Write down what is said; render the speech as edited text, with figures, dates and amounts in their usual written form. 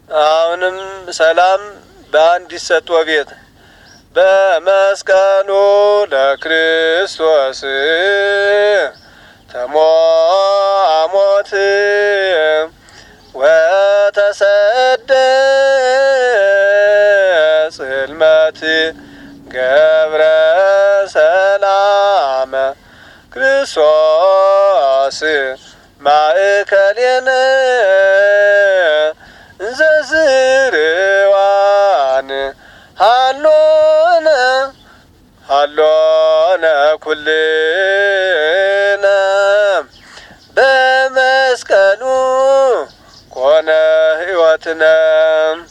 አሁንም ሰላም በአንድ ይሰጥ ቤት በመስቀሉ ለክርስቶስ ተሞት ወተሰደ ጽልመት ገብረ ሰላም ክርስቶስ ማእከሌነ እንዘዝርዋን ሃሎነ ኩልነ በመስቀሉ ኮነ ሕይወትነ